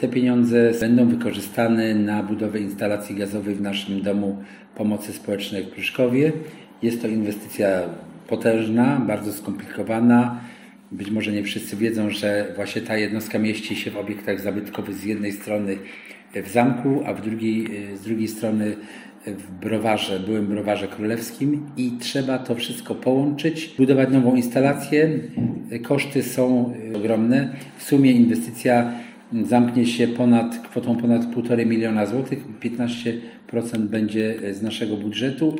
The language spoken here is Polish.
Te pieniądze będą wykorzystane na budowę instalacji gazowej w naszym domu pomocy społecznej w Pruszkowie. Jest to inwestycja potężna, bardzo skomplikowana. Być może nie wszyscy wiedzą, że właśnie ta jednostka mieści się w obiektach zabytkowych z jednej strony w zamku, a z drugiej strony w browarze, byłym browarze królewskim i trzeba to wszystko połączyć, budować nową instalację. Koszty są ogromne. W sumie inwestycja zamknie się kwotą ponad 1,5 miliona złotych, 15% będzie z naszego budżetu.